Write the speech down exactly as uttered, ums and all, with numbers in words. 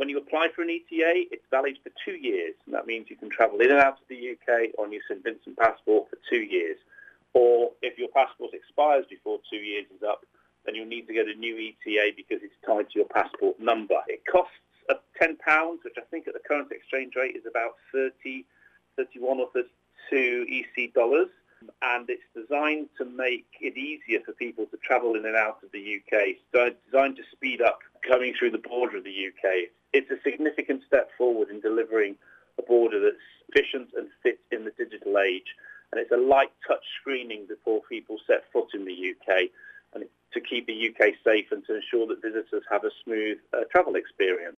you apply for an E T A, it's valid for two years, and that means you can travel in and out of the U K on your Saint Vincent passport for two years. Or if your passport expires before two years is up, then you'll need to get a new E T A because it's tied to your passport number. It costs uh, ten pounds, which I think at the current exchange rate is about thirty, thirty-one or thirty-two E C dollars. And it's designed to make it easier for people to travel in and out of the U K. It's designed to speed up coming through the border of the U K. It's a significant step forward in delivering a border that's efficient and fit in the digital age. And it's a light touch screening before people set foot in the U K, and it's to keep the U K safe and to ensure that visitors have a smooth uh, travel experience.